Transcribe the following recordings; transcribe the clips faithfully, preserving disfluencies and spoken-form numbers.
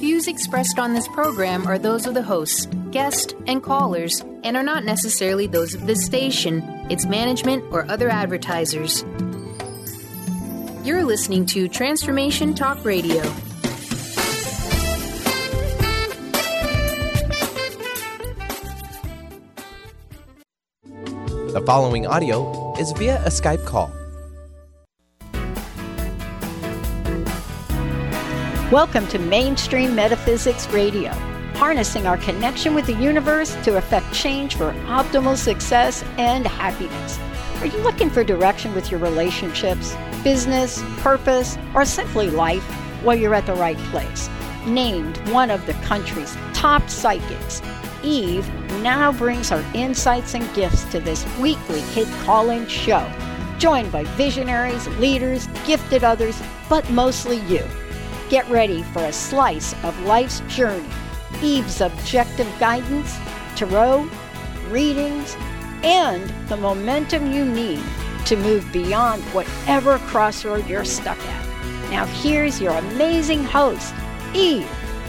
Views expressed on this program are those of the hosts, guests, and callers, and are not necessarily those of this station, its management, or other advertisers. You're listening to Transformation Talk Radio. The following audio is via a Skype call. Welcome to Mainstream Metaphysics Radio, harnessing our connection with the universe to effect change for optimal success and happiness. Are you looking for direction with your relationships, business, purpose, or simply life? Well, you're at the right place. Named one of the country's top psychics, Eve now brings her insights and gifts to this weekly hit call-in show, joined by visionaries, leaders, gifted others, but mostly you. Get ready for a slice of life's journey, Eve's objective guidance, tarot, readings, and the momentum you need to move beyond whatever crossroad you're stuck at. Now here's your amazing host, Eve.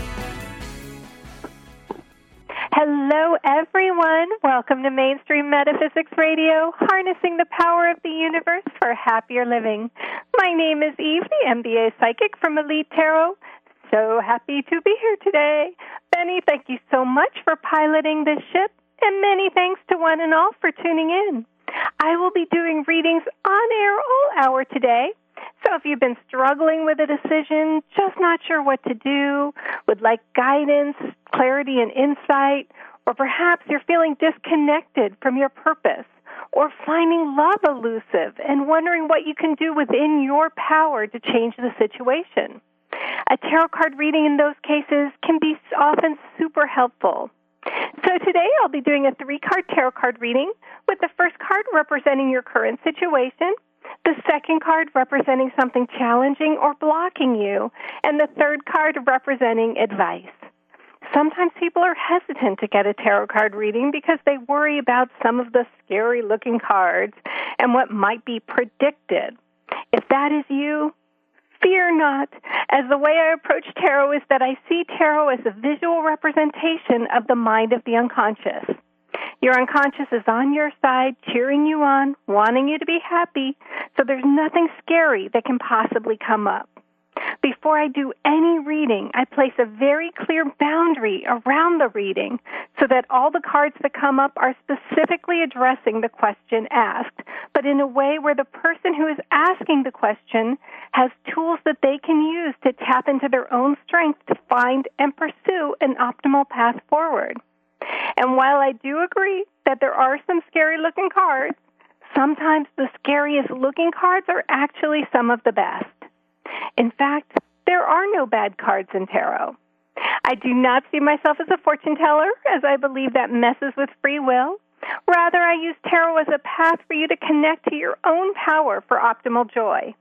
Hello, everyone. Welcome to Mainstream Metaphysics Radio, harnessing the power of the universe for happier living. My name is Eve, the M B A psychic from Elite Tarot. So happy to be here today. Benny, thank you so much for piloting this ship, and many thanks to one and all for tuning in. I will be doing readings on air all hour today. So if you've been struggling with a decision, just not sure what to do, would like guidance, clarity, and insight, or perhaps you're feeling disconnected from your purpose, or finding love elusive and wondering what you can do within your power to change the situation. A tarot card reading in those cases can be often super helpful. So today I'll be doing a three-card tarot card reading, with the first card representing your current situation, the second card representing something challenging or blocking you, and the third card representing advice. Sometimes people are hesitant to get a tarot card reading because they worry about some of the scary-looking cards and what might be predicted. If that is you, fear not, as the way I approach tarot is that I see tarot as a visual representation of the mind of the unconscious. Your unconscious is on your side, cheering you on, wanting you to be happy, so there's nothing scary that can possibly come up. Before I do any reading, I place a very clear boundary around the reading so that all the cards that come up are specifically addressing the question asked, but in a way where the person who is asking the question has tools that they can use to tap into their own strength to find and pursue an optimal path forward. And while I do agree that there are some scary-looking cards, sometimes the scariest-looking cards are actually some of the best. In fact, there are no bad cards in tarot. I do not see myself as a fortune teller, as I believe that messes with free will. Rather, I use tarot as a path for you to connect to your own power for optimal joy.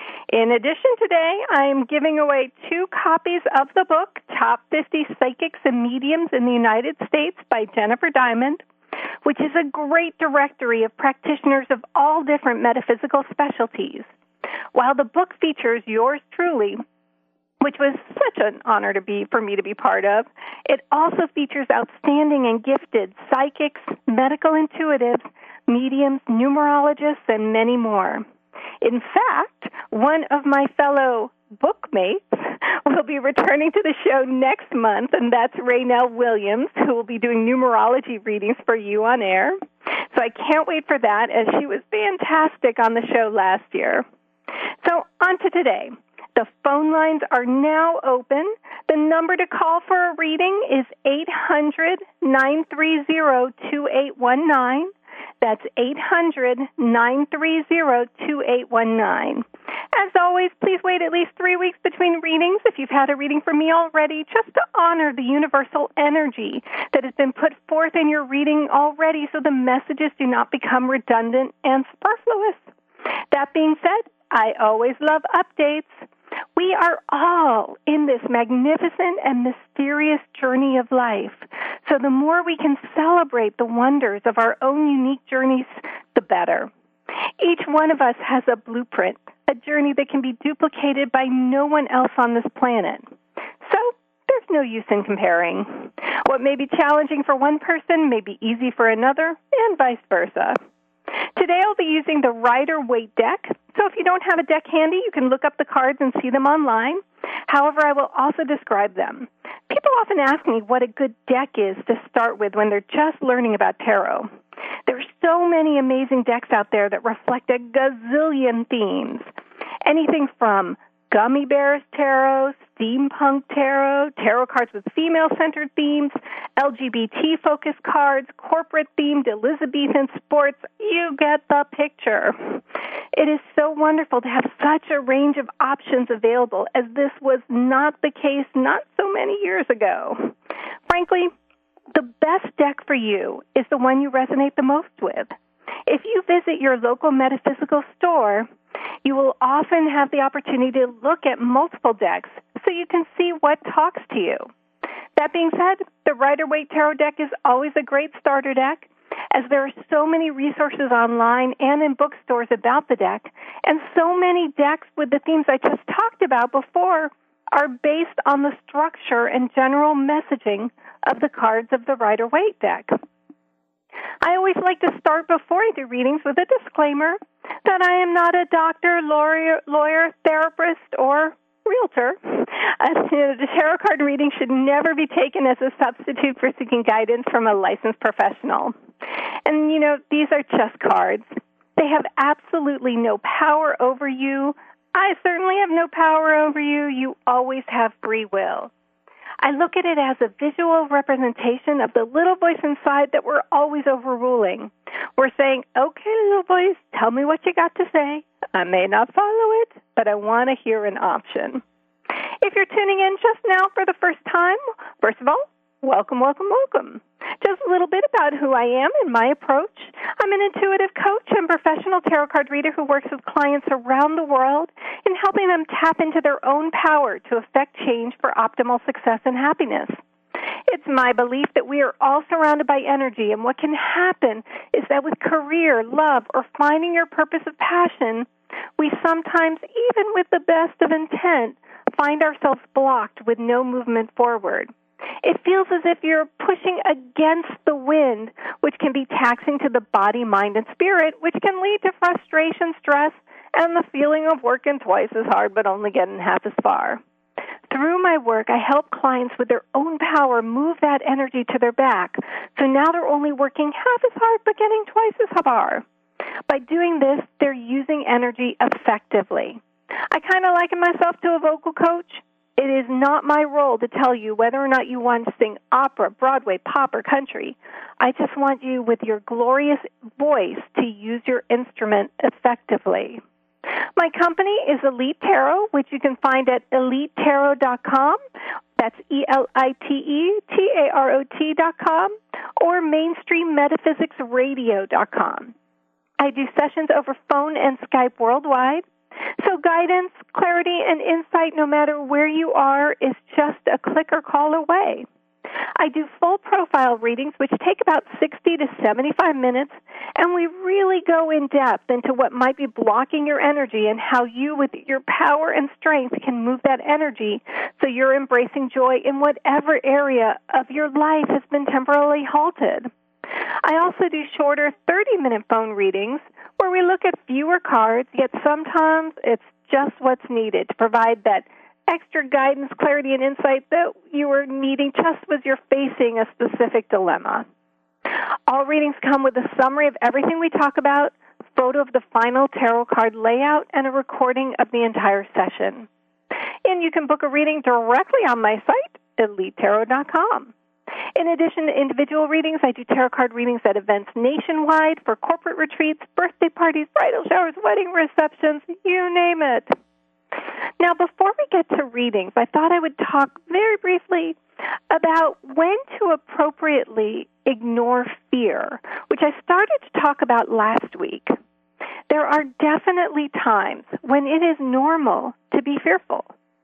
In addition, today, I am giving away two copies of the book, Top fifty Psychics and Mediums in the United States by Jennifer Diamond, which is a great directory of practitioners of all different metaphysical specialties. While the book features yours truly, which was such an honor to be for me to be part of, it also features outstanding and gifted psychics, medical intuitives, mediums, numerologists, and many more. In fact, one of my fellow bookmates will be returning to the show next month, and that's Raynell Williams, who will be doing numerology readings for you on air. So I can't wait for that, as she was fantastic on the show last year. So on to today. The phone lines are now open. The number to call for a reading is eight hundred, nine three zero, two eight one nine. That's eight hundred, nine three zero, two eight one nine. As always, please wait at least three weeks between readings if you've had a reading from me already, just to honor the universal energy that has been put forth in your reading already so the messages do not become redundant and superfluous. That being said, I always love updates. We are all in this magnificent and mysterious journey of life. So the more we can celebrate the wonders of our own unique journeys, the better. Each one of us has a blueprint, a journey that can be duplicated by no one else on this planet. So there's no use in comparing. What may be challenging for one person may be easy for another, and vice versa. Today I'll be using the Rider-Waite deck, so if you don't have a deck handy, you can look up the cards and see them online. However, I will also describe them. People often ask me what a good deck is to start with when they're just learning about tarot. There are so many amazing decks out there that reflect a gazillion themes. Anything from Gummy Bears Tarot, Steampunk Tarot, tarot cards with female-centered themes, L G B T-focused cards, corporate-themed Elizabethan sports. You get the picture. It is so wonderful to have such a range of options available, as this was not the case not so many years ago. Frankly, the best deck for you is the one you resonate the most with. If you visit your local metaphysical store, you will often have the opportunity to look at multiple decks so you can see what talks to you. That being said, the Rider-Waite Tarot deck is always a great starter deck, as there are so many resources online and in bookstores about the deck, and so many decks with the themes I just talked about before are based on the structure and general messaging of the cards of the Rider-Waite deck. I always like to start before I do readings with a disclaimer that I am not a doctor, lawyer, lawyer therapist, or realtor. Uh, you know, the tarot card reading should never be taken as a substitute for seeking guidance from a licensed professional. And, you know, these are just cards. They have absolutely no power over you. I certainly have no power over you. You always have free will. I look at it as a visual representation of the little voice inside that we're always overruling. We're saying, okay, little voice, tell me what you got to say. I may not follow it, but I want to hear an option. If you're tuning in just now for the first time, first of all, welcome, welcome, welcome. Just a little bit about who I am and my approach. I'm an intuitive coach and professional tarot card reader who works with clients around the world in helping them tap into their own power to effect change for optimal success and happiness. It's my belief that we are all surrounded by energy, and what can happen is that with career, love, or finding your purpose of passion, we sometimes, even with the best of intent, find ourselves blocked with no movement forward. It feels as if you're pushing against the wind, which can be taxing to the body, mind, and spirit, which can lead to frustration, stress, and the feeling of working twice as hard but only getting half as far. Through my work, I help clients with their own power move that energy to their back, so now they're only working half as hard but getting twice as far. By doing this, they're using energy effectively. I kind of liken myself to a vocal coach. It is not my role to tell you whether or not you want to sing opera, Broadway, pop, or country. I just want you, with your glorious voice, to use your instrument effectively. My company is Elite Tarot, which you can find at elite tarot dot com. That's E L I T E T A R O T dot com, or mainstream metaphysics radio dot com. I do sessions over phone and Skype worldwide. So guidance, clarity, and insight, no matter where you are, is just a click or call away. I do full profile readings, which take about sixty to seventy-five minutes, and we really go in depth into what might be blocking your energy and how you, with your power and strength, can move that energy so you're embracing joy in whatever area of your life has been temporarily halted. I also do shorter thirty-minute phone readings where we look at fewer cards, yet sometimes it's just what's needed to provide that extra guidance, clarity, and insight that you are needing just as you're facing a specific dilemma. All readings come with a summary of everything we talk about, photo of the final tarot card layout, and a recording of the entire session. And you can book a reading directly on my site, elite tarot dot com. In addition to individual readings, I do tarot card readings at events nationwide for corporate retreats, birthday parties, bridal showers, wedding receptions, you name it. Now, before we get to readings, I thought I would talk very briefly about when to appropriately ignore fear, which I started to talk about last week. There are definitely times when it is normal to be fearful,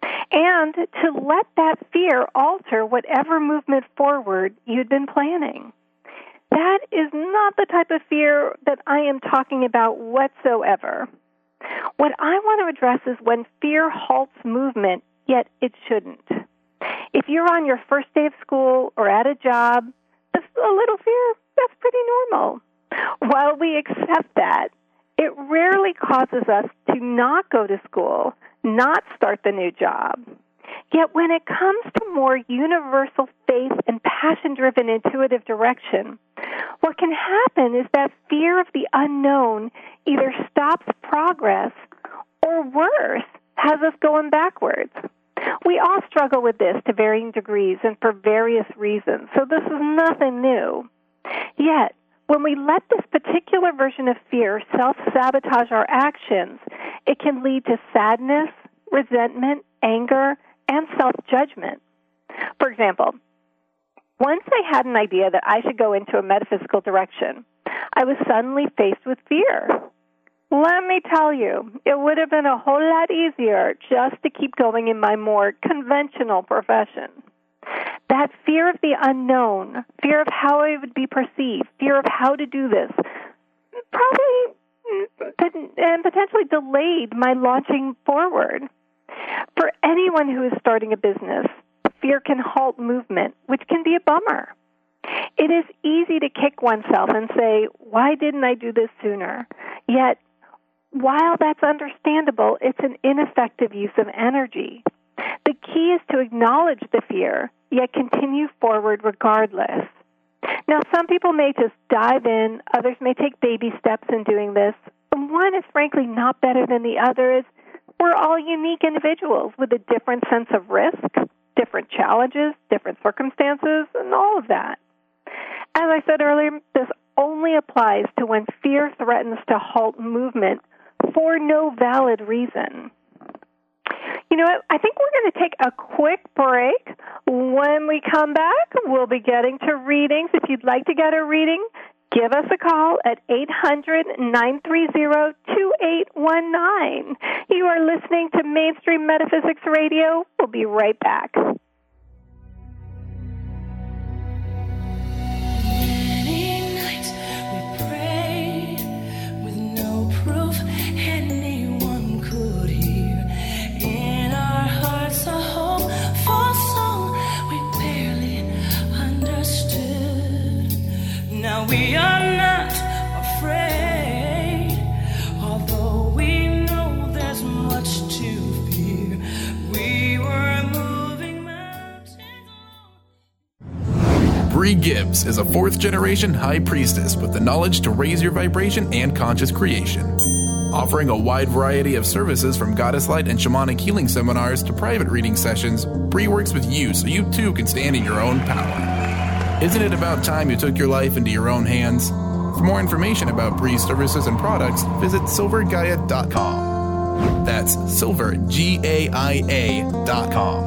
and to let that fear alter whatever movement forward you'd been planning. That is not the type of fear that I am talking about whatsoever. What I want to address is when fear halts movement, yet it shouldn't. If you're on your first day of school or at a job, a little fear, that's pretty normal. While we accept that, it rarely causes us to not go to school, not start the new job. Yet when it comes to more universal faith and passion-driven intuitive direction, what can happen is that fear of the unknown either stops progress or, worse, has us going backwards. We all struggle with this to varying degrees and for various reasons, so this is nothing new. Yet, when we let this particular version of fear self-sabotage our actions, it can lead to sadness, resentment, anger, and self-judgment. For example, once I had an idea that I should go into a metaphysical direction, I was suddenly faced with fear. Let me tell you, it would have been a whole lot easier just to keep going in my more conventional profession. That fear of the unknown, fear of how I would be perceived, fear of how to do this, probably and potentially delayed my launching forward. For anyone who is starting a business, fear can halt movement, which can be a bummer. It is easy to kick oneself and say, why didn't I do this sooner? Yet, while that's understandable, it's an ineffective use of energy. The key is to acknowledge the fear, yet continue forward regardless. Now, some people may just dive in. Others may take baby steps in doing this. One is frankly not better than the other. Is we're all unique individuals with a different sense of risk, different challenges, different circumstances, and all of that. As I said earlier, this only applies to when fear threatens to halt movement for no valid reason. You know what? I think we're going to take a quick break. When we come back, we'll be getting to readings. If you'd like to get a reading, give us a call at eight hundred, nine three zero, two eight one nine. You are listening to Mainstream Metaphysics Radio. We'll be right back. Many nights we prayed with no proof anyone could hear. In our hearts a hopeful song we barely understood. Now we are not afraid, although we know there's much to fear. We were moving mountains. Bree Gibbs is a fourth-generation high priestess with the knowledge to raise your vibration and conscious creation. Offering a wide variety of services from goddess light and shamanic healing seminars to private reading sessions, Bree works with you so you too can stand in your own power. Isn't it about time you took your life into your own hands? For more information about Bree's services and products, visit silver gaia dot com. That's silver, G A I A dot com.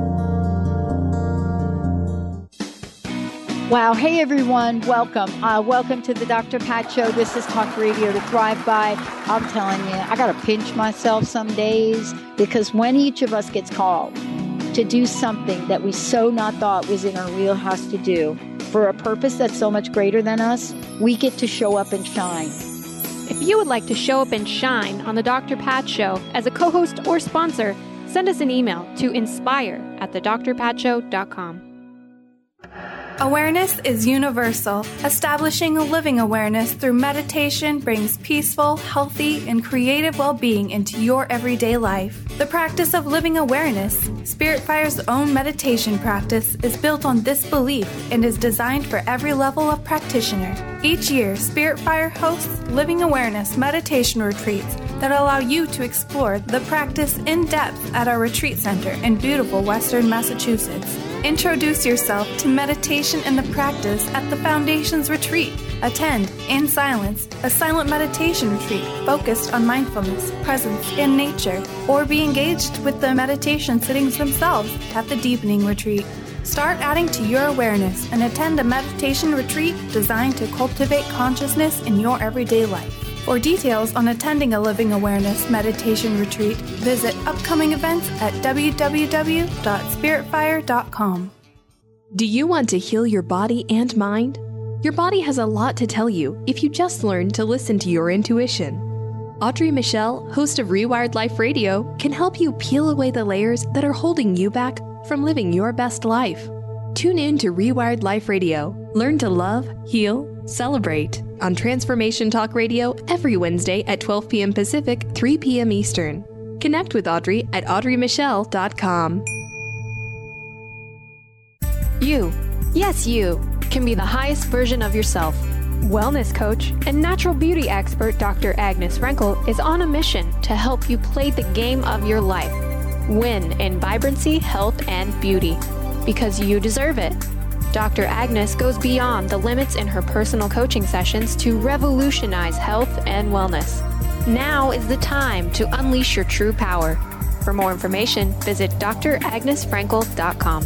Wow. Hey, everyone. Welcome. Uh, welcome to the Doctor Pat Show. This is Talk Radio to Thrive By. I'm telling you, I got to pinch myself some days because when each of us gets called to do something that we so not thought was in our wheelhouse to do for a purpose that's so much greater than us, we get to show up and shine. If you would like to show up and shine on the Doctor Pat Show as a co-host or sponsor, send us an email to inspire at the dr pat show dot com. Awareness is universal. Establishing a living awareness through meditation brings peaceful, healthy, and creative well-being into your everyday life. The practice of living awareness, Spirit Fire's own meditation practice, is built on this belief and is designed for every level of practitioner. Each year, Spirit Fire hosts living awareness meditation retreats that allow you to explore the practice in depth at our retreat center in beautiful Western Massachusetts. Introduce yourself to meditation and the practice at the Foundation's retreat. Attend, in silence, a silent meditation retreat focused on mindfulness, presence, and nature, or be engaged with the meditation sittings themselves at the Deepening Retreat. Start adding to your awareness and attend a meditation retreat designed to cultivate consciousness in your everyday life. For details on attending a Living Awareness meditation retreat, visit upcoming events at w w w dot spirit fire dot com. Do you want to heal your body and mind? Your body has a lot to tell you if you just learn to listen to your intuition. Audrey Michelle, host of Rewired Life Radio, can help you peel away the layers that are holding you back from from living your best life. Tune in to Rewired Life Radio. Learn to love, heal, celebrate on Transformation Talk Radio every Wednesday at twelve p.m. Pacific, three p.m. Eastern. Connect with Audrey at audrey michelle dot com. You, yes, you, can be the highest version of yourself. Wellness coach and natural beauty expert Doctor Agnes Frenkel is on a mission to help you play the game of your life. Win in vibrancy, health, and beauty. Because you deserve it. Doctor Agnes goes beyond the limits in her personal coaching sessions to revolutionize health and wellness. Now is the time to unleash your true power. For more information, visit d r agnes frenkel dot com.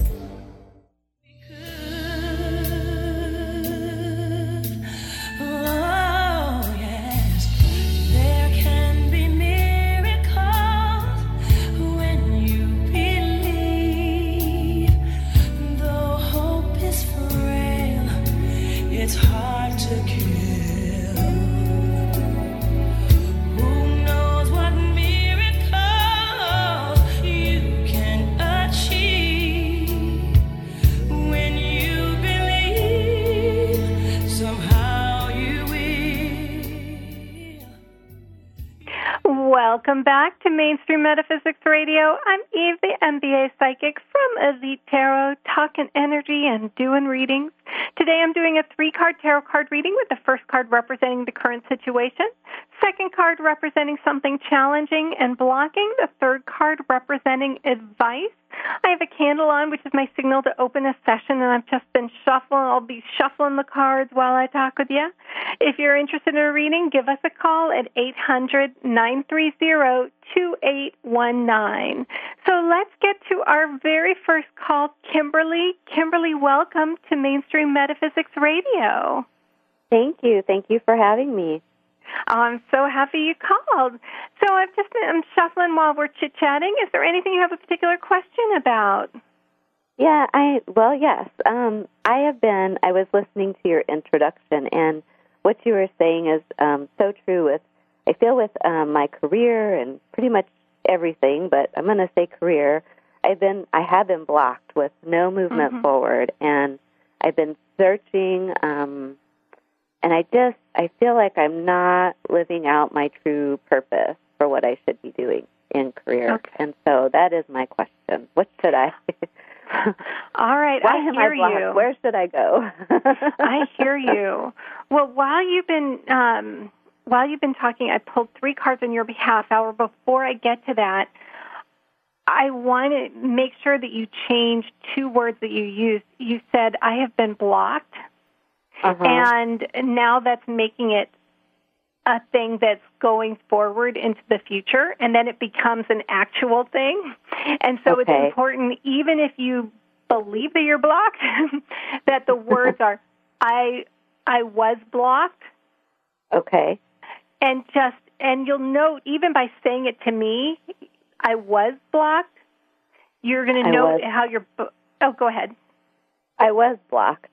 Welcome back to Mainstream Metaphysics Radio. I'm Eve, the M B A psychic from Elite Tarot, talking energy and doing readings. Today I'm doing a three-card tarot card reading with the first card representing the current situation, second card representing something challenging and blocking, the third card representing advice. I have a candle on, which is my signal to open a session, and I've just been shuffling. I'll be shuffling the cards while I talk with you. If you're interested in a reading, give us a call at eight hundred, nine three zero, two eight one nine. So let's get to our very first call, Kimberly. Kimberly, welcome to Mainstream Metaphysics Radio. Thank you. Thank you for having me. Oh, I'm so happy you called. So I've just been I'm shuffling while we're chit-chatting. Is there anything you have a particular question about? Yeah, I well, yes. Um, I have been, I was listening to your introduction, and what you were saying is um, so true with, I feel with um, my career and pretty much everything, but I'm going to say career, I've been, I have been blocked with no movement mm-hmm. forward, and I've been searching, um, and I just, I feel like I'm not living out my true purpose for what I should be doing in career. Okay. And so that is my question. What should I All right, Why I am hear I you. Where should I go? I hear you. Well, while you've been um, while you've been talking, I pulled three cards on your behalf. However, before I get to that, I want to make sure that you change two words that you used. You said, I have been blocked, uh-huh. and now that's making it a thing that's going forward into the future, and then it becomes an actual thing. And so okay. it's important, even if you believe that you're blocked, that the words are, I I was blocked. Okay. And just, and you'll note, even by saying it to me, I was blocked, you're going to note how you're, oh, go ahead. I was blocked.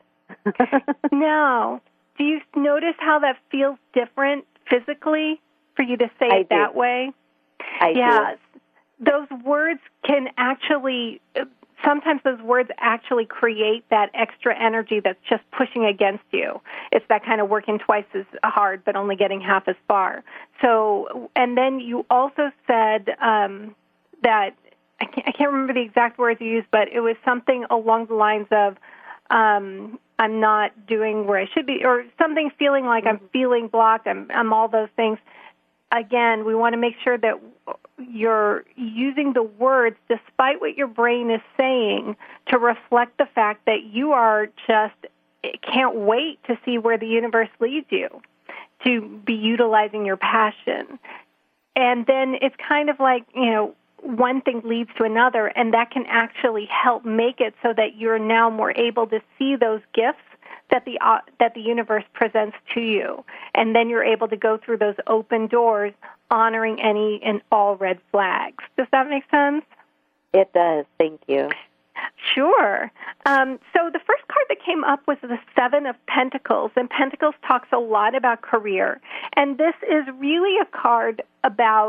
No. Do you notice how that feels different physically for you to say I it do. that way? I yeah. do. Those words can actually, sometimes those words actually create that extra energy that's just pushing against you. It's that kind of working twice as hard but only getting half as far. So, and then you also said um, that, I can't, I can't remember the exact words you used, but it was something along the lines of, um, I'm not doing where I should be, or something feeling like mm-hmm. I'm feeling blocked, I'm, I'm all those things. Again, we want to make sure that you're using the words, despite what your brain is saying, to reflect the fact that you are just, can't wait to see where the universe leads you, to be utilizing your passion. And then it's kind of like, you know, one thing leads to another, and that can actually help make it so that you're now more able to see those gifts that the uh, that the universe presents to you. And then you're able to go through those open doors, honoring any and all red flags. Does that make sense? It does. Thank you. Sure. Um, so the first card that came up was the Seven of Pentacles, and Pentacles talks a lot about career. And this is really a card about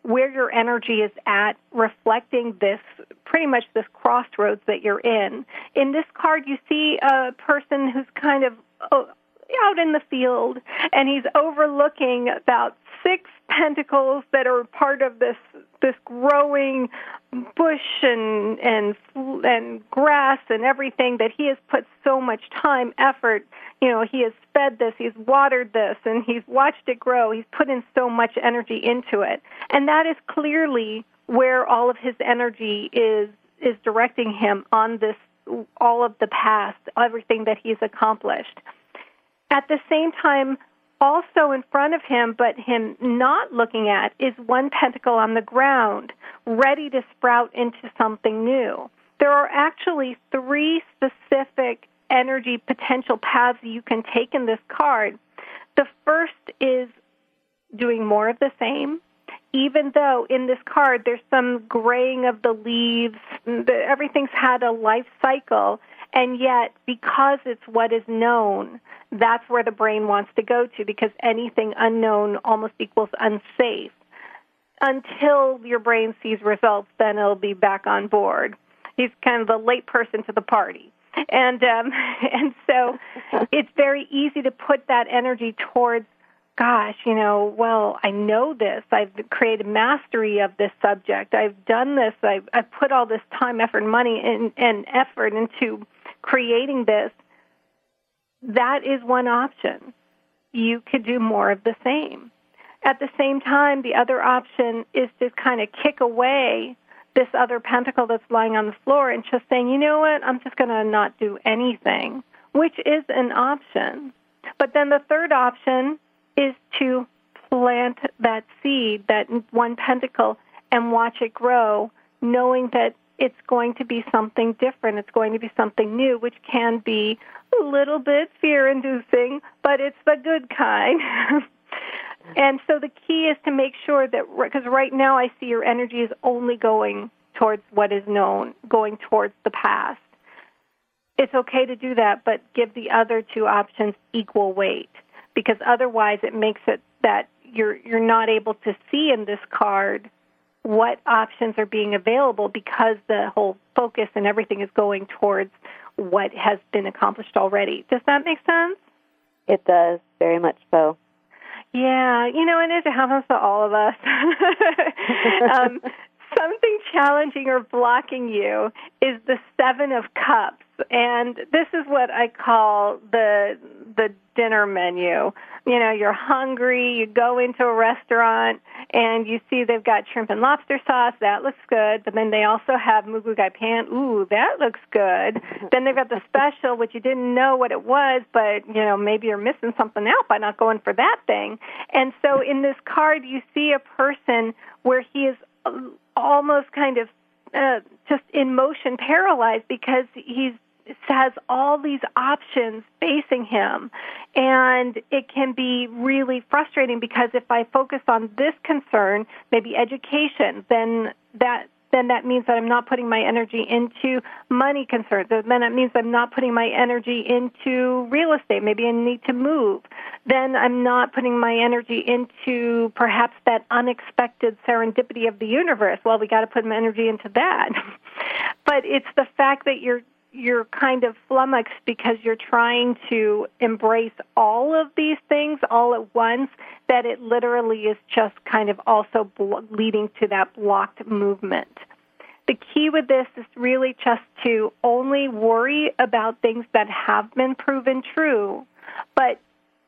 where your energy is at, reflecting this, pretty much this crossroads that you're in. In this card, you see a person who's kind of oh, out in the field, and he's overlooking about six pentacles that are part of this this growing bush and and and grass and everything that he has put so much time, effort. You know, he has fed this, he's watered this, and he's watched it grow. He's put in so much energy into it, and that is clearly where all of his energy is is directing him on this, all of the past, everything that he's accomplished. At the same time, also in front of him, but him not looking at, is one pentacle on the ground, ready to sprout into something new. There are actually three specific energy potential paths you can take in this card. The first is doing more of the same, even though in this card there's some graying of the leaves, everything's had a life cycle, and yet because it's what is known, that's where the brain wants to go to, because anything unknown almost equals unsafe. Until your brain sees results, then it'll be back on board. He's kind of the late person to the party. And um, and so it's very easy to put that energy towards, gosh, you know, well, I know this. I've created mastery of this subject. I've done this. I've, I've put all this time, effort, and money, and, and effort into creating this. That is one option. You could do more of the same. At the same time, the other option is to kind of kick away this other pentacle that's lying on the floor and just saying, you know what, I'm just going to not do anything, which is an option. But then the third option is to plant that seed, that one pentacle, and watch it grow, knowing that it's going to be something different. It's going to be something new, which can be a little bit fear-inducing, but it's the good kind. And so the key is to make sure that, because right now I see your energy is only going towards what is known, going towards the past. It's okay to do that, but give the other two options equal weight, because otherwise it makes it that you're you're not able to see in this card what options are being available, because the whole focus and everything is going towards what has been accomplished already. Does that make sense? It does, very much so. Yeah, you know, and it happens to all of us. um, something challenging or blocking you is the Seven of Cups, and this is what I call the the dinner menu. You know, you're hungry, you go into a restaurant, and you see they've got shrimp and lobster sauce. That looks good. But then they also have mugu gai pan. Ooh, that looks good. Then they've got the special, which you didn't know what it was, but, you know, maybe you're missing something out by not going for that thing. And so in this card, you see a person where he is almost kind of uh, just in motion, paralyzed, because he's has all these options facing him, and it can be really frustrating, because if I focus on this concern, maybe education, then that then that means that I'm not putting my energy into money concerns. Then it means I'm not putting my energy into real estate. Maybe I need to move. Then I'm not putting my energy into perhaps that unexpected serendipity of the universe. Well, we got to put my energy into that. But it's the fact that you're you're kind of flummoxed because you're trying to embrace all of these things all at once, that it literally is just kind of also blo- leading to that blocked movement. The key with this is really just to only worry about things that have been proven true. But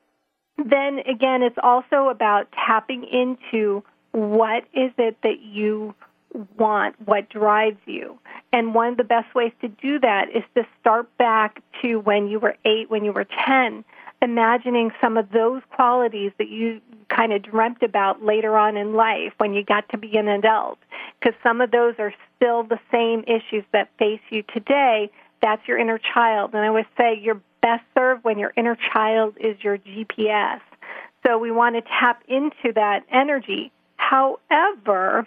then again, it's also about tapping into what is it that you want, what drives you. And one of the best ways to do that is to start back to when you were eight, when you were ten, imagining some of those qualities that you kind of dreamt about later on in life when you got to be an adult, because some of those are still the same issues that face you today. That's your inner child. And I always say you're best served when your inner child is your G P S. So we want to tap into that energy. However,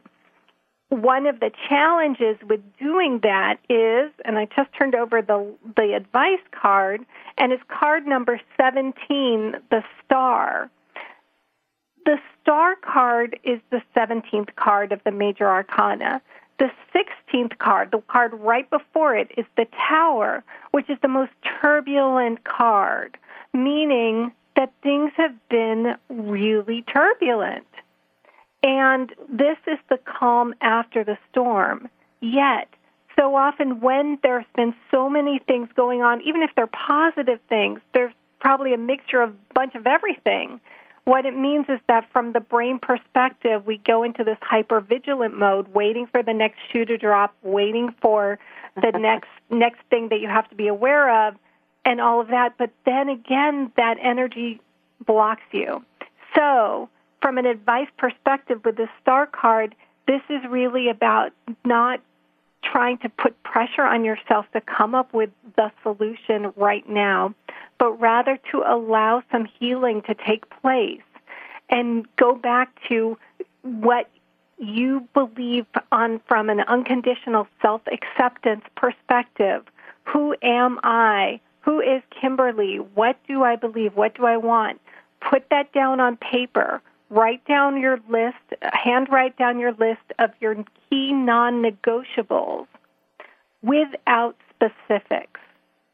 one of the challenges with doing that is, and I just turned over the the advice card, and it's card number seventeen, the star. The Star card is the seventeenth card of the Major Arcana. The sixteenth card, the card right before it, is the Tower, which is the most turbulent card, meaning that things have been really turbulent. And this is the calm after the storm. Yet, so often when there's been so many things going on, even if they're positive things, there's probably a mixture of a bunch of everything. What it means is that from the brain perspective, we go into this hypervigilant mode, waiting for the next shoe to drop, waiting for the next next thing that you have to be aware of, and all of that. But then again, that energy blocks you. So from an advice perspective with the Star card, this is really about not trying to put pressure on yourself to come up with the solution right now, but rather to allow some healing to take place and go back to what you believe on from an unconditional self-acceptance perspective. Who am I? Who is Kimberly? What do I believe? What do I want? Put that down on paper. Write down your list, handwrite down your list of your key non-negotiables without specifics.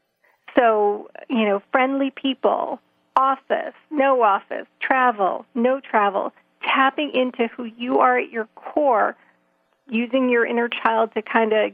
So, you know, friendly people, office, no office, travel, no travel, tapping into who you are at your core, using your inner child to kind of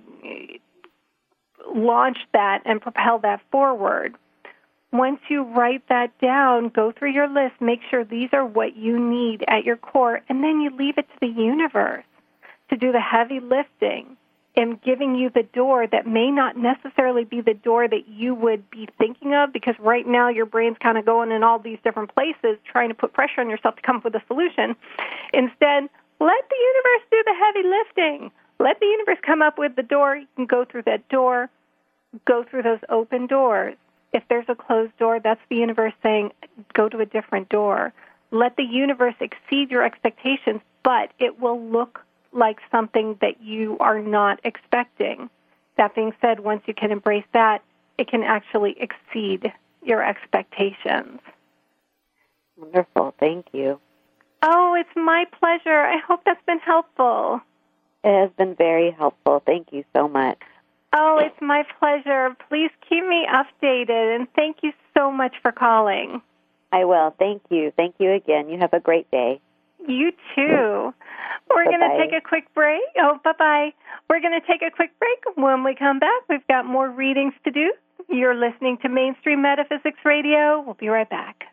launch that and propel that forward. Once you write that down, go through your list, make sure these are what you need at your core, and then you leave it to the universe to do the heavy lifting and giving you the door that may not necessarily be the door that you would be thinking of, because right now your brain's kind of going in all these different places trying to put pressure on yourself to come up with a solution. Instead, let the universe do the heavy lifting. Let the universe come up with the door. You can go through that door, go through those open doors. If there's a closed door, that's the universe saying, go to a different door. Let the universe exceed your expectations, but it will look like something that you are not expecting. That being said, once you can embrace that, it can actually exceed your expectations. Wonderful. Thank you. Oh, it's my pleasure. I hope that's been helpful. It has been very helpful. Thank you so much. Oh, it's my pleasure. Please keep me updated, and thank you so much for calling. I will. Thank you. Thank you again. You have a great day. You too. We're going to take a quick break. Oh, bye-bye. We're going to take a quick break. When we come back, we've got more readings to do. You're listening to Mainstream Metaphysics Radio. We'll be right back.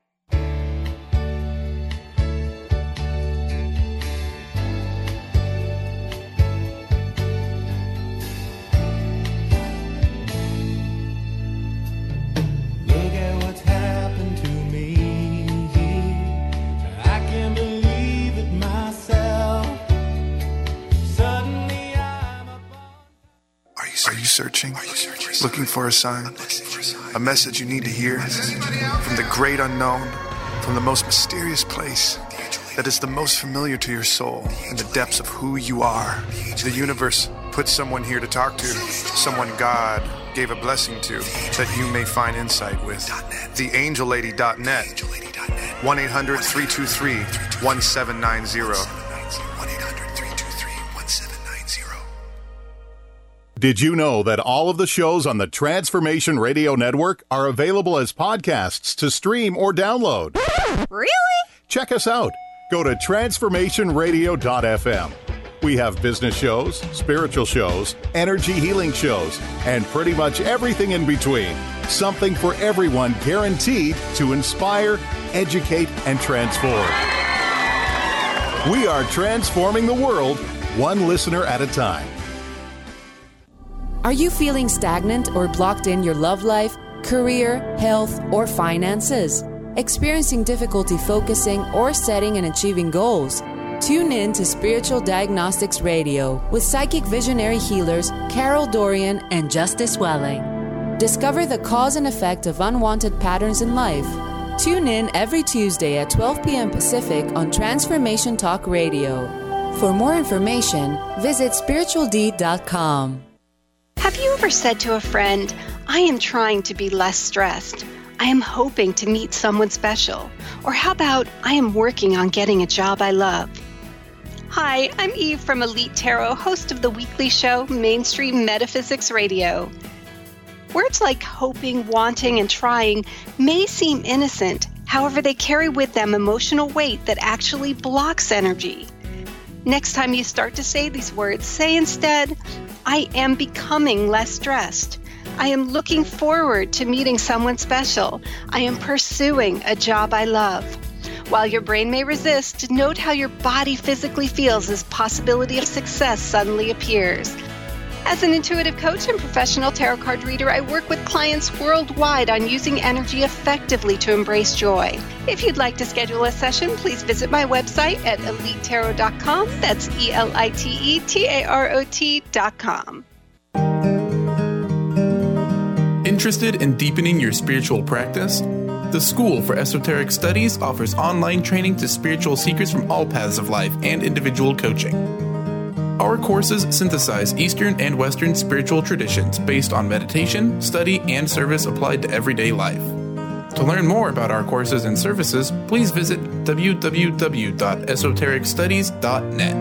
Are you searching? Are you searching? Looking for a sign? A message you need to hear? From the great unknown, from the most mysterious place that is the most familiar to your soul in the depths of who you are. The universe put someone here to talk to, someone God gave a blessing to, that you may find insight with. the angel lady dot net. one eight hundred three two three one seven nine zero. Did you know that all of the shows on the Transformation Radio Network are available as podcasts to stream or download? Really? Check us out. Go to transformation radio dot f m. We have business shows, spiritual shows, energy healing shows, and pretty much everything in between. Something for everyone, guaranteed to inspire, educate, and transform. We are transforming the world, one listener at a time. Are you feeling stagnant or blocked in your love life, career, health, or finances? Experiencing difficulty focusing or setting and achieving goals? Tune in to Spiritual Diagnostics Radio with psychic visionary healers Carol Dorian and Justice Welling. Discover the cause and effect of unwanted patterns in life. Tune in every Tuesday at twelve p.m. Pacific on Transformation Talk Radio. For more information, visit spiritual d dot com. Have you ever said to a friend, I am trying to be less stressed. I am hoping to meet someone special. Or how about, I am working on getting a job I love. Hi, I'm Eve from Elite Tarot, host of the weekly show Mainstream Metaphysics Radio. Words like hoping, wanting, and trying may seem innocent. However, they carry with them emotional weight that actually blocks energy. Next time you start to say these words, say instead, I am becoming less stressed. I am looking forward to meeting someone special. I am pursuing a job I love. While your brain may resist, note how your body physically feels as possibility of success suddenly appears. As an intuitive coach and professional tarot card reader, I work with clients worldwide on using energy effectively to embrace joy. If you'd like to schedule a session, please visit my website at elite tarot dot com. That's E L I T E T A R O T dot com. Interested in deepening your spiritual practice? The School for Esoteric Studies offers online training to spiritual seekers from all paths of life and individual coaching. Our courses synthesize Eastern and Western spiritual traditions based on meditation, study, and service applied to everyday life. To learn more about our courses and services, please visit w w w dot esoteric studies dot net.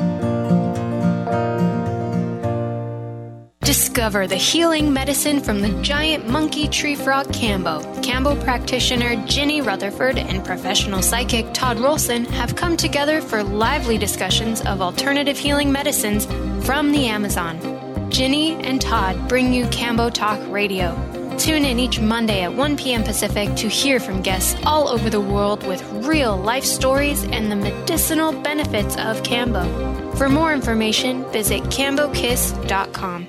Discover the healing medicine from the giant monkey tree frog Kambo. Kambo practitioner Ginny Rutherford and professional psychic Todd Rolson have come together for lively discussions of alternative healing medicines from the Amazon. Ginny and Todd bring you Kambo Talk Radio. Tune in each Monday at one p.m. Pacific to hear from guests all over the world with real life stories and the medicinal benefits of Kambo. For more information, visit kambo kiss dot com.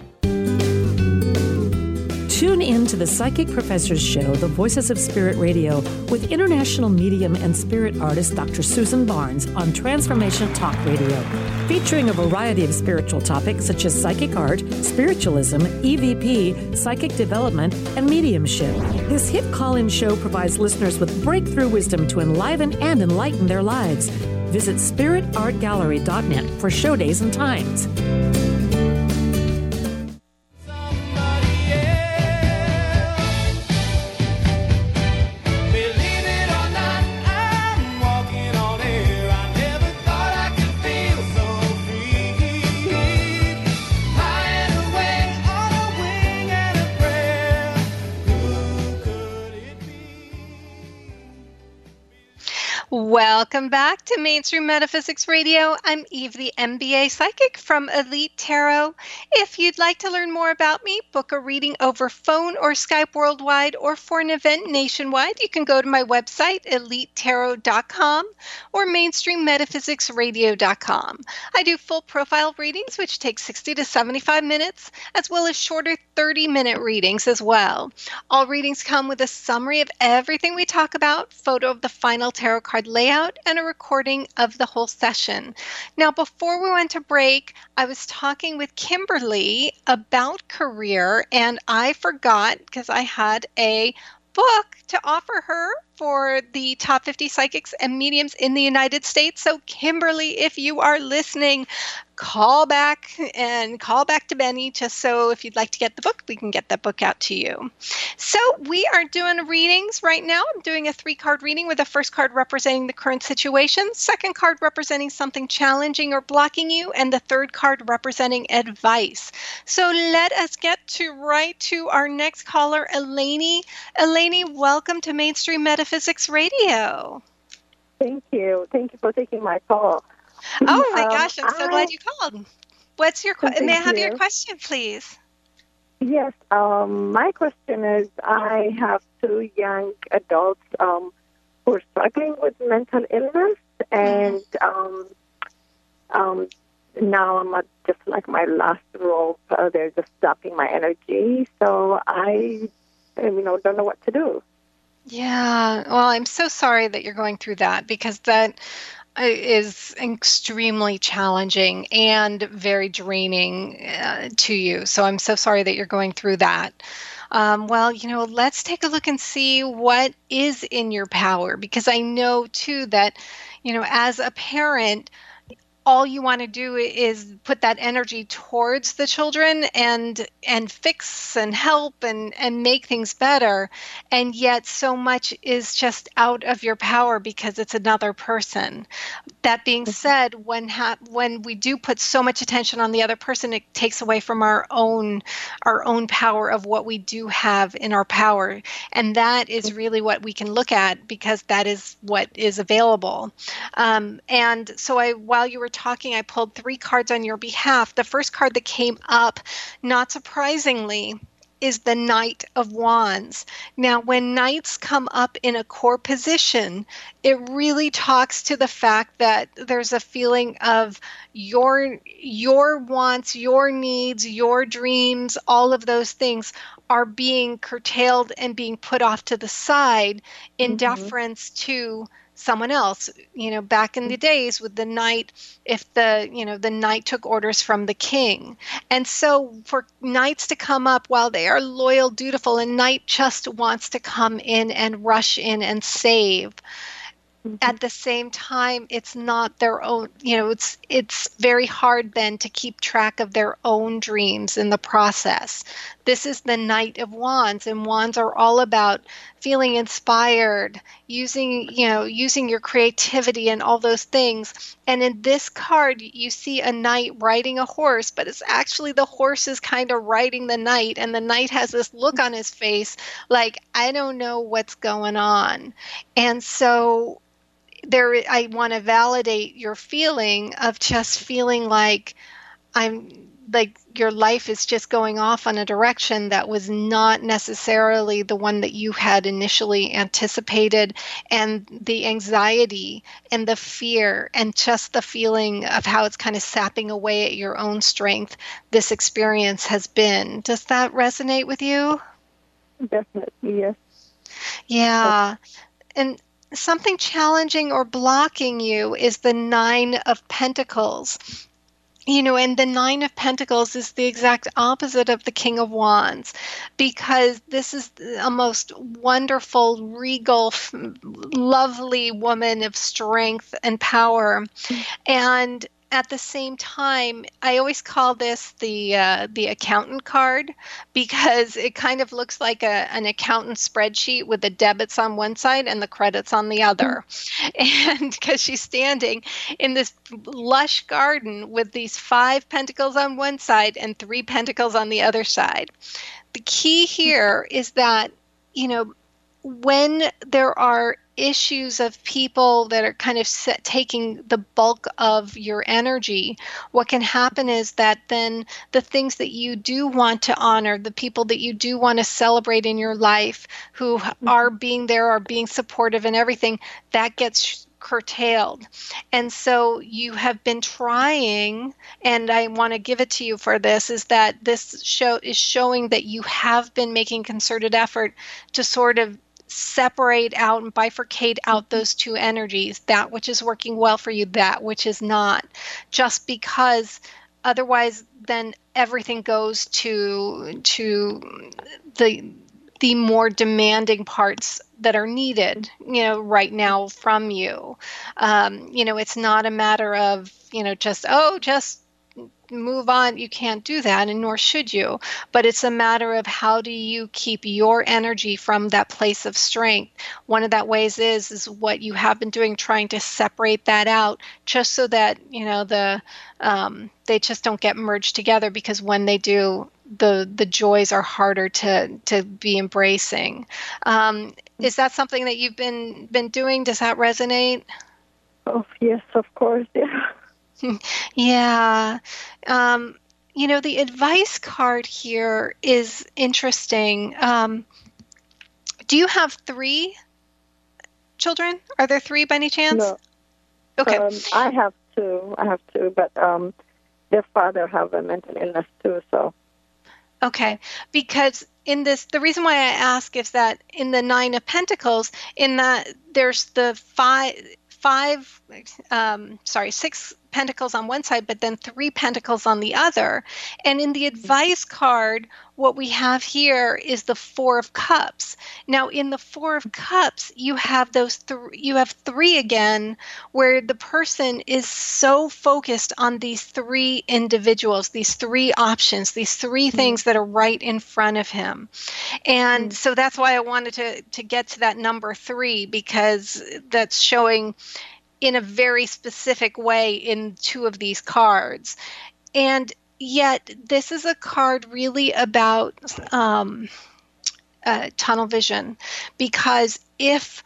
Tune in to the Psychic Professors Show, The Voices of Spirit Radio, with international medium and spirit artist Doctor Susan Barnes on Transformation Talk Radio, featuring a variety of spiritual topics such as psychic art, spiritualism, E V P, psychic development, and mediumship. This hit call-in show provides listeners with breakthrough wisdom to enliven and enlighten their lives. Visit spirit art gallery dot net for show days and times. Welcome back to Mainstream Metaphysics Radio. I'm Eve, the M B A Psychic from Elite Tarot. If you'd like to learn more about me, book a reading over phone or Skype worldwide, or for an event nationwide, you can go to my website, elite tarot dot com or mainstream metaphysics radio dot com. I do full profile readings, which take sixty to seventy-five minutes, as well as shorter thirty-minute readings as well. All readings come with a summary of everything we talk about, photo of the final tarot card layout, and a recording of the whole session. Now, before we went to break, I was talking with Kimberly about career, and I forgot because I had a book to offer her for the top fifty psychics and mediums in the United States. So Kimberly, if you are listening, call back and call back to Benny, just so if you'd like to get the book, we can get that book out to you. So we are doing readings right now. I'm doing a three-card reading with the first card representing the current situation, second card representing something challenging or blocking you, and the third card representing advice. So let us get to right to our next caller, Eleni. Eleni, welcome to Mainstream Metaphysics Radio. Thank you. Thank you for taking my call. Oh my Um, gosh, I'm so I- glad you called. What's your que- Thank may I have your you. question, please? Yes, um, my question is, I have two young adults um, who are struggling with mental illness, and um, um, now I'm at just like my last rope. Uh, they're just stopping my energy, so I, you know, don't know what to do. Yeah, well, I'm so sorry that you're going through that, because that uh, is extremely challenging and very draining uh, to you. So I'm so sorry that you're going through that. Um, well, you know, let's take a look and see what is in your power, because I know too that, you know, as a parent, all you want to do is put that energy towards the children and and fix and help and, and make things better. And yet so much is just out of your power because it's another person. That being said, when ha- when we do put so much attention on the other person, it takes away from our own our own power of what we do have in our power. And that is really what we can look at because that is what is available. Um, and so I, while you were talking, I pulled three cards on your behalf. The first card that came up, not surprisingly, is the Knight of Wands. Now, when knights come up in a core position, it really talks to the fact that there's a feeling of your your wants, your needs, your dreams, all of those things are being curtailed and being put off to the side in mm-hmm. deference to someone else. You know, back in the days with the knight, if the, you know, the knight took orders from the king. And so for knights to come up while they are loyal, dutiful, and knight just wants to come in and rush in and save. Mm-hmm. At the same time, it's not their own, you know, it's it's very hard then to keep track of their own dreams in the process. This is the Knight of Wands, and wands are all about feeling inspired, using, you know, using your creativity and all those things. And in this card, you see a knight riding a horse, but it's actually the horse is kind of riding the knight, and the knight has this look on his face like, I don't know what's going on. And so there, I want to validate your feeling of just feeling like I'm like your life is just going off on a direction that was not necessarily the one that you had initially anticipated, and the anxiety and the fear and just the feeling of how it's kind of sapping away at your own strength this experience has been. Does that resonate with you? Definitely, yes. Yeah. And something challenging or blocking you is the Nine of Pentacles. You know, and the Nine of Pentacles is the exact opposite of the King of Wands, because this is a most wonderful, regal, lovely woman of strength and power. And at the same time, I always call this the uh, the accountant card, because it kind of looks like a, an accountant spreadsheet with the debits on one side and the credits on the other. And because she's standing in this lush garden with these five pentacles on one side and three pentacles on the other side. The key here is that, you know, when there are issues of people that are kind of set, taking the bulk of your energy, what can happen is that then the things that you do want to honor, the people that you do want to celebrate in your life who are being there, are being supportive and everything, that gets curtailed. And so you have been trying, and I want to give it to you for this, is that this show is showing that you have been making concerted effort to sort of separate out and bifurcate out those two energies, that which is working well for you, that which is not, just because otherwise then everything goes to to the the more demanding parts that are needed, you know, right now from you. Um, you know, it's not a matter of, you know, just, oh, just move on. You can't do that, and nor should you. But it's a matter of how do you keep your energy from that place of strength. One of that ways is is what you have been doing, trying to separate that out, just so that, you know, the um, they just don't get merged together, because when they do, the the joys are harder to to be embracing. Um, is that something that you've been been doing? Does that resonate? Oh yes, of course. Yeah. Yeah. Um, you know, the advice card here is interesting. Um, do you have three children? Are there three by any chance? No. Okay. Um, I have two. I have two, but um, their father have a mental illness too, so. Okay. Because in this, the reason why I ask is that in the Nine of Pentacles, in that there's the five, five, um, sorry, six pentacles on one side, but then three pentacles on the other. And in the advice card, what we have here is the Four of Cups. Now, in the Four of Cups, you have those th- you have three again, where the person is so focused on these three individuals, these three options, these three mm-hmm. things that are right in front of him. And mm-hmm. so that's why I wanted to, to get to that number three, because that's showing in a very specific way in two of these cards. And yet, this is a card really about um, uh, tunnel vision, because if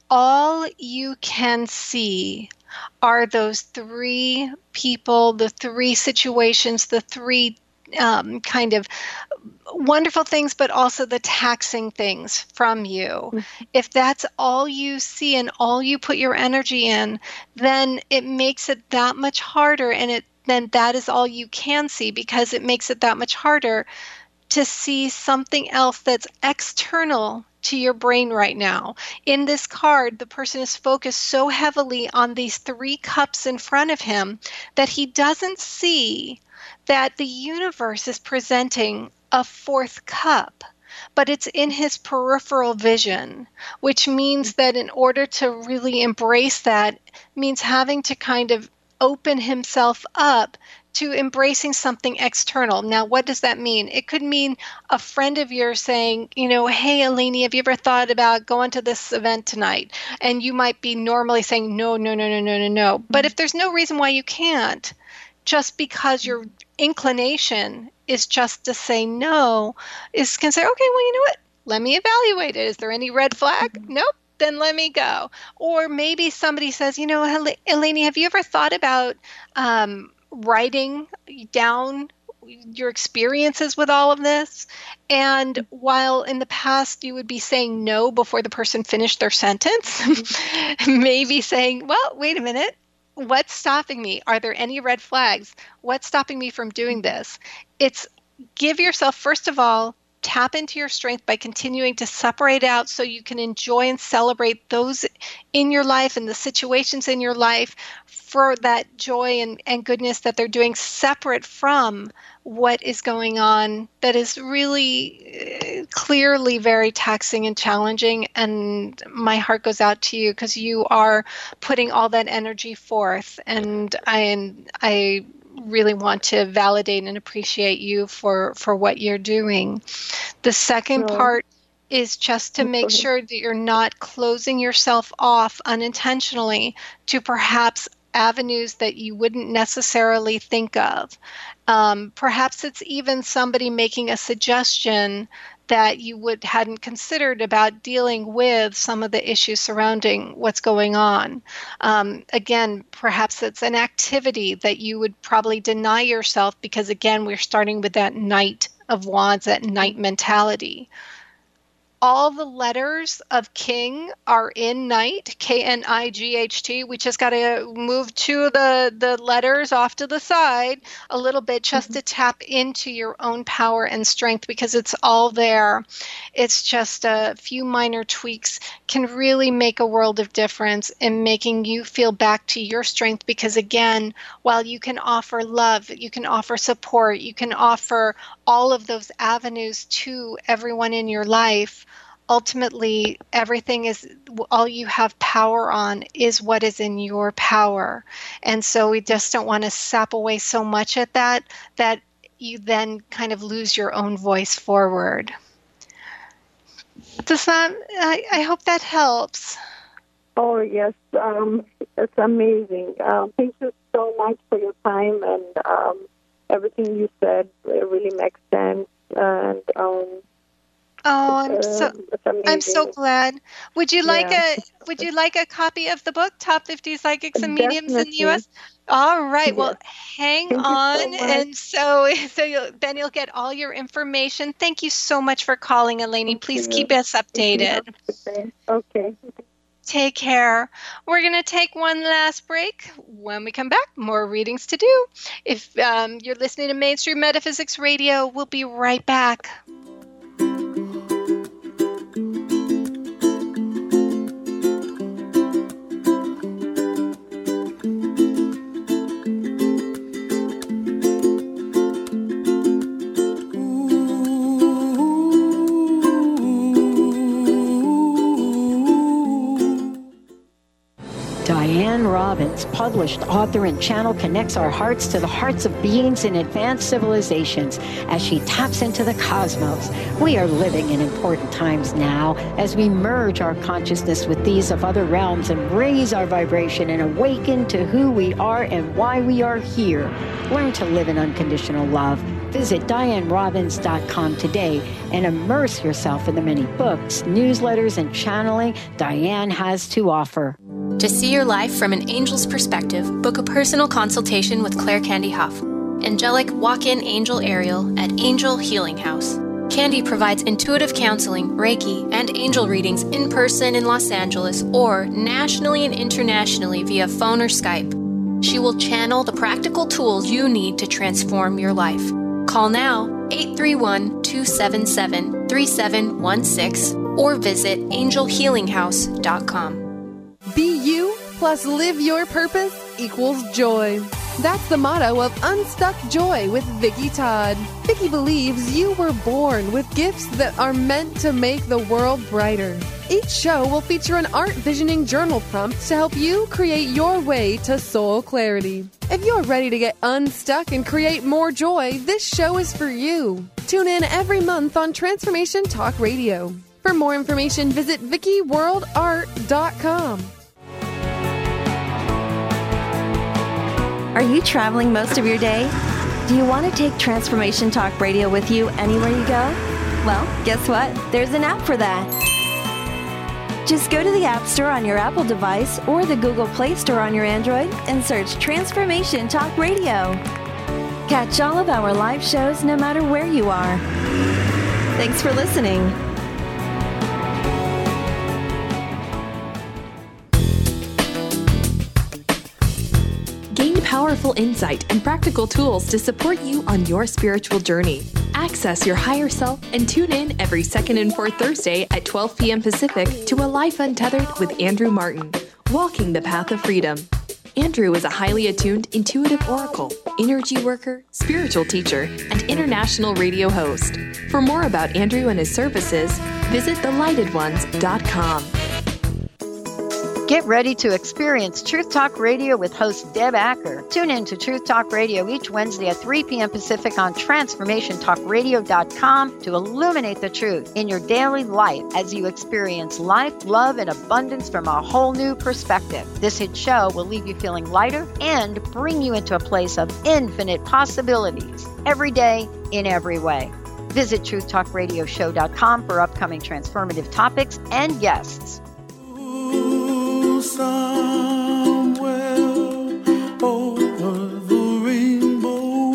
all you can see are those three people, the three situations, the three um, kind of wonderful things, but also the taxing things from you, mm-hmm. if that's all you see and all you put your energy in, then it makes it that much harder, and it then that is all you can see, because it makes it that much harder to see something else that's external to your brain right now. In this card, the person is focused so heavily on these three cups in front of him that he doesn't see that the universe is presenting a fourth cup, but it's in his peripheral vision, which means that in order to really embrace that means having to kind of open himself up to embracing something external. Now, what does that mean? It could mean a friend of yours saying, you know, hey, Eleni, have you ever thought about going to this event tonight? And you might be normally saying, no, no, no, no, no, no, no. Mm-hmm. But if there's no reason why you can't, just because your inclination is just to say no, is can say, okay, well, you know what? Let me evaluate it. Is there any red flag? Mm-hmm. Nope. Then let me go. Or maybe somebody says, you know, Eleni, have you ever thought about um, writing down your experiences with all of this? And while in the past you would be saying no before the person finished their sentence, maybe saying, well, wait a minute. What's stopping me? Are there any red flags? What's stopping me from doing this? It's give yourself, first of all, tap into your strength by continuing to separate out so you can enjoy and celebrate those in your life and the situations in your life for that joy and, and goodness that they're doing, separate from what is going on that is really uh, clearly very taxing and challenging. And my heart goes out to you because you are putting all that energy forth. And I, and I really want to validate and appreciate you for, for what you're doing. The second Sure. part is just to make sure that you're not closing yourself off unintentionally to perhaps avenues that you wouldn't necessarily think of. Um, perhaps it's even somebody making a suggestion that you would hadn't considered about dealing with some of the issues surrounding what's going on. Um, again, perhaps it's an activity that you would probably deny yourself because, again, we're starting with that Knight of Wands, that Knight mentality. All the letters of King are in Knight, K N I G H T. We just got to move two of the, the letters off to the side a little bit just mm-hmm. to tap into your own power and strength, because it's all there. It's just a few minor tweaks can really make a world of difference in making you feel back to your strength, because, again, while you can offer love, you can offer support, you can offer all of those avenues to everyone in your life, ultimately, everything is, all you have power on is what is in your power. And so we just don't want to sap away so much at that, that you then kind of lose your own voice forward. Does that, I, I hope that helps. Oh, yes. Um, it's amazing. Um, thank you so much for your time, and um, everything you said it really makes sense. And um, Oh, I'm uh, so it's amazing. I'm so glad. Would you like Yeah. a Would you like a copy of the book, Top fifty Psychics and Mediums in the Definitely. U S? All right. Well, Yes. hang Thank you so on, much. and so so you'll, then you'll get all your information. Thank you so much for calling, Eleni. Please you. keep us Thank you. updated. Okay. Take care. We're going to take one last break. When we come back, more readings to do. If um, you're listening to Mainstream Metaphysics Radio, we'll be right back. Diane Robbins, published author and channel, connects our hearts to the hearts of beings in advanced civilizations as she taps into the cosmos. We are living in important times now as we merge our consciousness with these of other realms and raise our vibration and awaken to who we are and why we are here. Learn to live in unconditional love. Visit diane robbins dot com today and immerse yourself in the many books, newsletters, and channeling Diane has to offer. To see your life from an angel's perspective, book a personal consultation with Claire Candy Huff, angelic walk-in angel Ariel at Angel Healing House. Candy provides intuitive counseling, Reiki, and angel readings in person in Los Angeles or nationally and internationally via phone or Skype. She will channel the practical tools you need to transform your life. Call now, eight three one, two seven seven, three seven one six, or visit angel healing house dot com. Be you plus live your purpose equals joy. That's the motto of Unstuck Joy with Vicki Todd. Vicki believes you were born with gifts that are meant to make the world brighter. Each show will feature an art visioning journal prompt to help you create your way to soul clarity. If you're ready to get unstuck and create more joy, this show is for you. Tune in every month on Transformation Talk Radio. For more information, visit vicki world art dot com. Are you traveling most of your day? Do you want to take Transformation Talk Radio with you anywhere you go? Well, guess what? There's an app for that. Just go to the App Store on your Apple device or the Google Play Store on your Android and search Transformation Talk Radio. Catch all of our live shows no matter where you are. Thanks for listening. Gain powerful insight and practical tools to support you on your spiritual journey. Access your higher self and tune in every second and fourth Thursday at twelve p.m. Pacific to A Life Untethered with Andrew Martin, Walking the Path of Freedom. Andrew is a highly attuned intuitive oracle, energy worker, spiritual teacher, and international radio host. For more about Andrew and his services, visit the lighted ones dot com. Get ready to experience Truth Talk Radio with host Deb Acker. Tune in to Truth Talk Radio each Wednesday at three p.m. Pacific on transformation talk radio dot com to illuminate the truth in your daily life as you experience life, love, and abundance from a whole new perspective. This hit show will leave you feeling lighter and bring you into a place of infinite possibilities every day in every way. Visit truth talk radio show dot com for upcoming transformative topics and guests. Somewhere over the rainbow,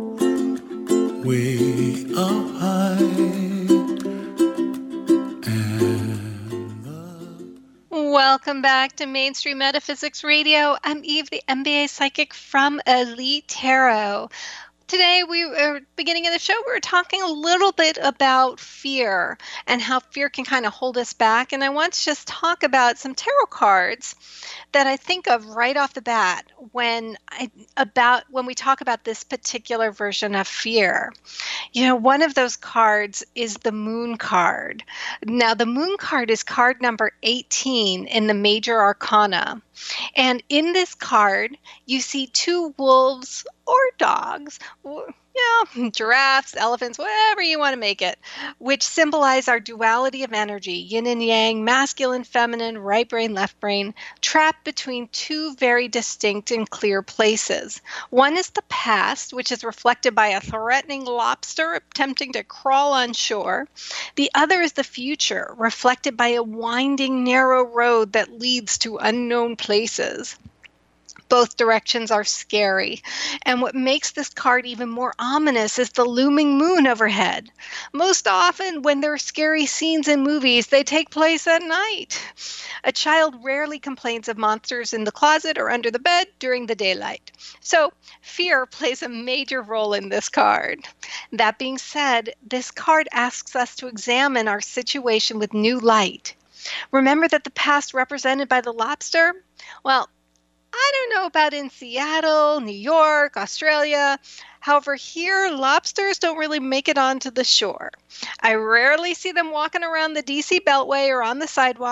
way up high. Welcome back to Mainstream Metaphysics Radio. I'm Eve, the M B A Psychic from Elite Tarot. Today, we were beginning of the show, we were talking a little bit about fear and how fear can kind of hold us back. And I want to just talk about some tarot cards that I think of right off the bat when I about when we talk about this particular version of fear. You know, one of those cards is the Moon card. Now, the Moon card is card number eighteen in the Major Arcana. And in this card, you see two wolves or dogs, you know, giraffes, elephants, whatever you want to make it, which symbolize our duality of energy, yin and yang, masculine, feminine, right brain, left brain, trapped between two very distinct and clear places. One is the past, which is reflected by a threatening lobster attempting to crawl on shore. The other is the future, reflected by a winding, narrow road that leads to unknown places. Both directions are scary. And what makes this card even more ominous is the looming moon overhead. Most often, when there are scary scenes in movies, they take place at night. A child rarely complains of monsters in the closet or under the bed during the daylight. So, fear plays a major role in this card. That being said, this card asks us to examine our situation with new light. Remember that the past represented by the lobster? Well, I don't know about in Seattle, New York, Australia. However, here, lobsters don't really make it onto the shore. I rarely see them walking around the D C Beltway or on the sidewalk.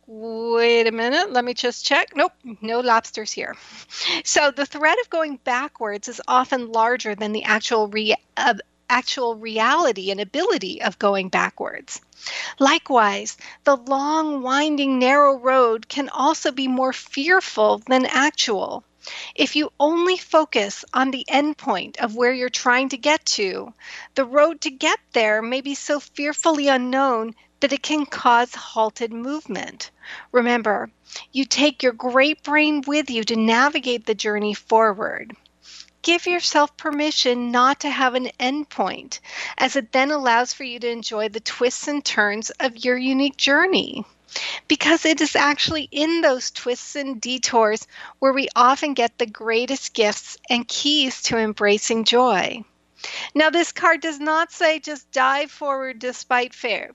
Wait a minute. Let me just check. Nope, no lobsters here. So the threat of going backwards is often larger than the actual re- uh, actual reality and ability of going backwards. Likewise, the long, winding, narrow road can also be more fearful than actual. If you only focus on the end point of where you're trying to get to, the road to get there may be so fearfully unknown that it can cause halted movement. Remember, you take your great brain with you to navigate the journey forward. Give yourself permission not to have an end point, as it then allows for you to enjoy the twists and turns of your unique journey. Because it is actually in those twists and detours where we often get the greatest gifts and keys to embracing joy. Now, this card does not say just dive forward despite fear.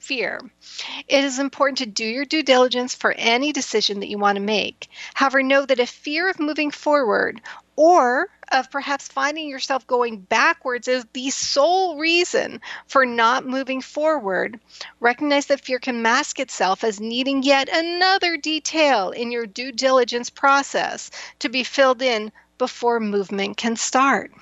It is important to do your due diligence for any decision that you want to make. However, know that if fear of moving forward or of perhaps finding yourself going backwards is the sole reason for not moving forward, recognize that fear can mask itself as needing yet another detail in your due diligence process to be filled in before movement can start.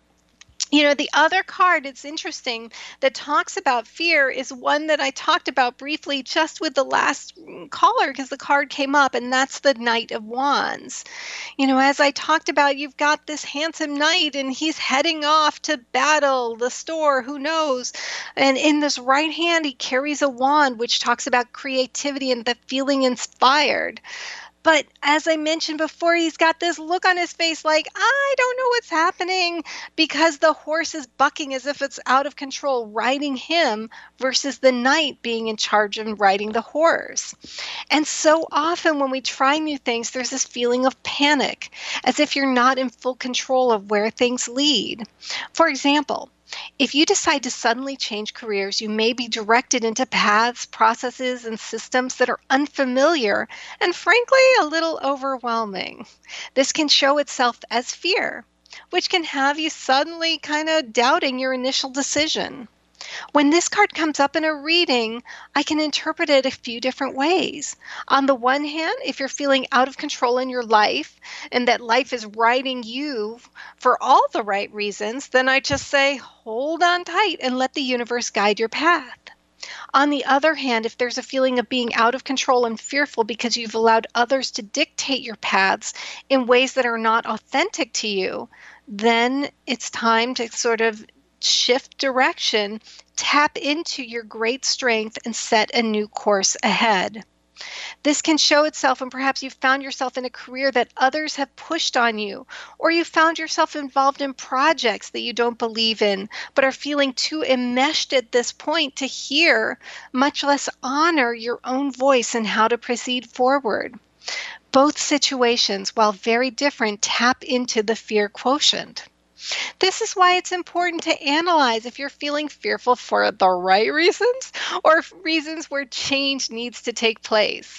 You know, the other card, it's interesting, that talks about fear is one that I talked about briefly just with the last caller because the card came up, and that's the Knight of Wands. You know, as I talked about, you've got this handsome knight, and he's heading off to battle, the store, who knows? And in this right hand, he carries a wand, which talks about creativity and the feeling inspired. But as I mentioned before, he's got this look on his face like, I don't know what's happening, because the horse is bucking as if it's out of control, riding him versus the knight being in charge of riding the horse. And so often when we try new things, there's this feeling of panic, as if you're not in full control of where things lead. For example, if you decide to suddenly change careers, you may be directed into paths, processes, and systems that are unfamiliar and, frankly, a little overwhelming. This can show itself as fear, which can have you suddenly kind of doubting your initial decision. When this card comes up in a reading, I can interpret it a few different ways. On the one hand, if you're feeling out of control in your life and that life is riding you for all the right reasons, then I just say, hold on tight and let the universe guide your path. On the other hand, if there's a feeling of being out of control and fearful because you've allowed others to dictate your paths in ways that are not authentic to you, then it's time to sort of shift direction, tap into your great strength, and set a new course ahead. This can show itself when perhaps you've found yourself in a career that others have pushed on you, or you found yourself involved in projects that you don't believe in, but are feeling too enmeshed at this point to hear, much less honor your own voice and how to proceed forward. Both situations, while very different, tap into the fear quotient. This is why it's important to analyze if you're feeling fearful for the right reasons or reasons where change needs to take place.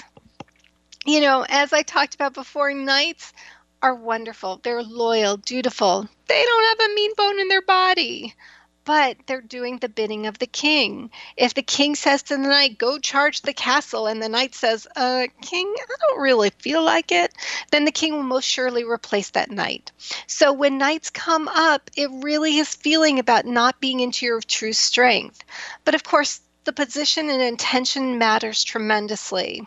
You know, as I talked about before, knights are wonderful. They're loyal, dutiful. They don't have a mean bone in their body, but they're doing the bidding of the king. If the king says to the knight, go charge the castle, and the knight says, uh, king, I don't really feel like it, then the king will most surely replace that knight. So when knights come up, it really is feeling about not being into your true strength. But of course, the position and intention matters tremendously.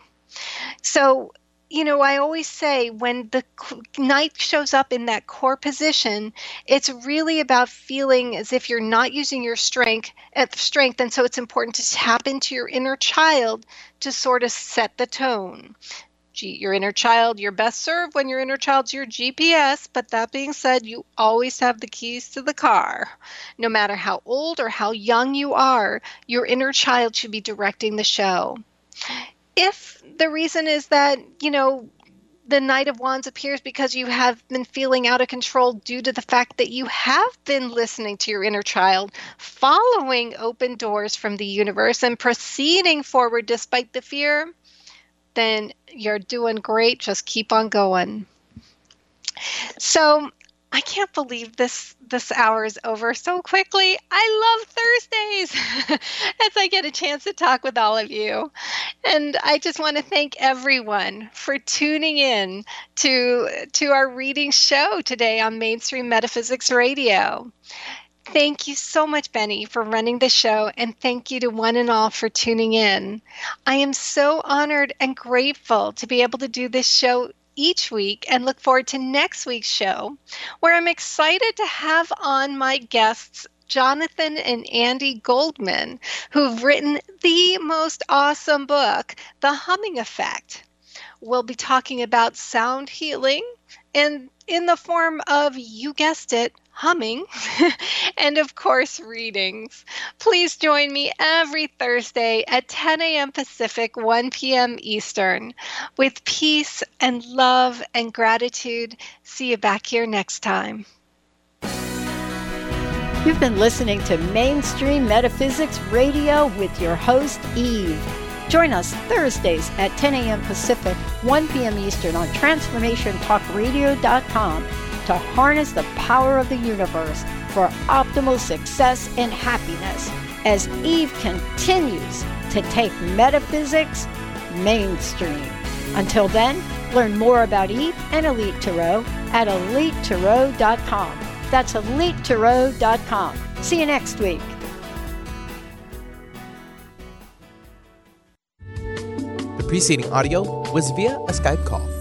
So, you know, I always say when the knight shows up in that core position, it's really about feeling as if you're not using your strength, strength, and so it's important to tap into your inner child to sort of set the tone. Your inner child, you're best served when your inner child's your G P S, but that being said, you always have the keys to the car. No matter how old or how young you are, your inner child should be directing the show. If the reason is that, you know, the Knight of Wands appears because you have been feeling out of control due to the fact that you have been listening to your inner child, following open doors from the universe and proceeding forward despite the fear, then you're doing great. Just keep on going. So I can't believe this this hour is over so quickly. I love Thursdays as I get a chance to talk with all of you. And I just want to thank everyone for tuning in to, to our reading show today on Mainstream Metaphysics Radio. Thank you so much, Benny, for running the show, and thank you to one and all for tuning in. I am so honored and grateful to be able to do this show each week and look forward to next week's show, where I'm excited to have on my guests Jonathan and Andy Goldman, who've written the most awesome book, The Humming Effect. We'll be talking about sound healing and in the form of, you guessed it, humming, and of course, readings. Please join me every Thursday at ten a.m. Pacific, one p.m. Eastern. With peace and love and gratitude, see you back here next time. You've been listening to Mainstream Metaphysics Radio with your host, Eve. Join us Thursdays at ten a.m. Pacific, one p.m. Eastern on transformation talk radio dot com to harness the power of the universe for optimal success and happiness as Eve continues to take metaphysics mainstream. Until then, learn more about Eve and Elite Tarot at elite tarot dot com. That's elite tarot dot com. See you next week. The preceding audio was via a Skype call.